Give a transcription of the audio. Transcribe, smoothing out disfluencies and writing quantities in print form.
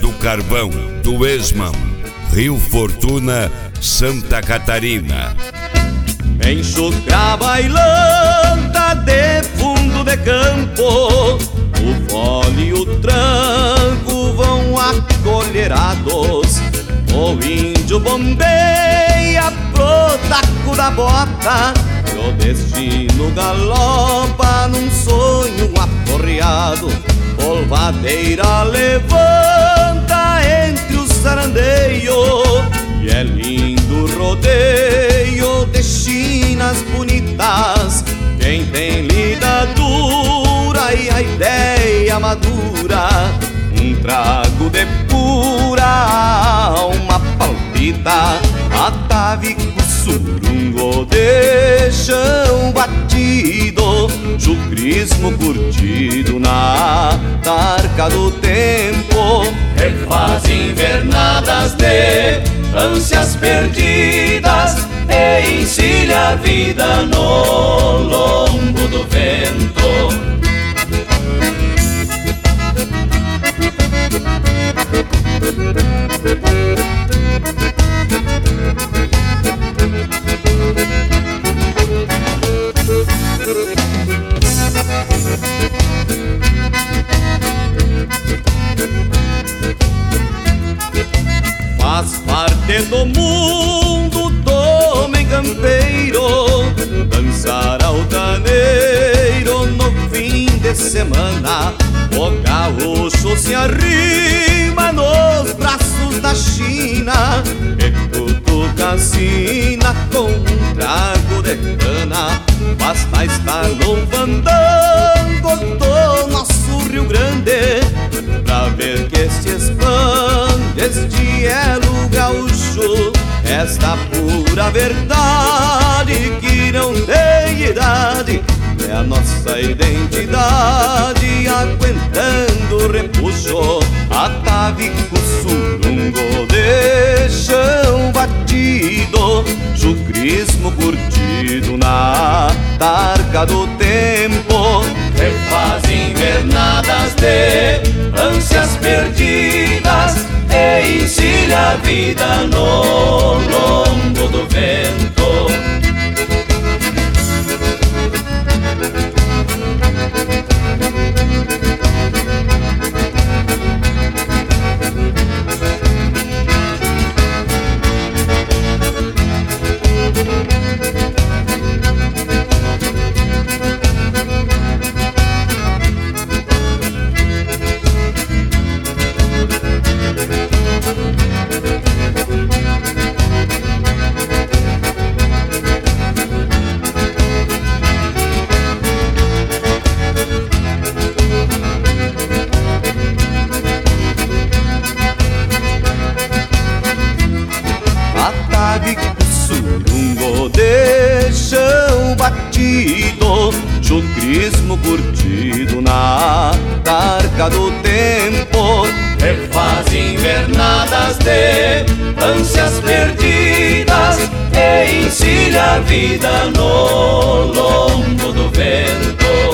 do Carvão, do Esmam, Rio Fortuna, Santa Catarina. Enxucra bailanta de fundo de campo, o fole e o tranco vão acolherados. O índio bombeia pro taco da bota, e o destino galopa num sonho aporreado. Polvadeira levanta entre os sarandeios, e é lindo rodeio de chinas bonitas. Quem tem lida dura e a ideia madura, um trago de pura alma palpita. Atavico surungo de chão batido, chucrismo curtido na tarca do tempo. Refaz invernadas de ânsias perdidas e encilha a vida no lombo do vento. Faz parte do mundo do homem campeiro dançar altaneiro no fim de semana. O gaúcho se arrima nos braços da China e cutuca a sina com um trago de cana. Basta estar no fandango do nosso Rio Grande pra ver que se expande este elo gaúcho, esta pura verdade que não tem idade. É a nossa identidade aguentando o repuxo. Atavico surungo de chão batido, chucrismo curtido na tarca do tempo. Refaz invernadas de ânsias perdidas e encilha a vida no lombo do vento. Surungo de chão batido, chucrismo curtido na tarca do tempo. Refaz invernadas de ânsias perdidas e encilha a vida no lombo do vento.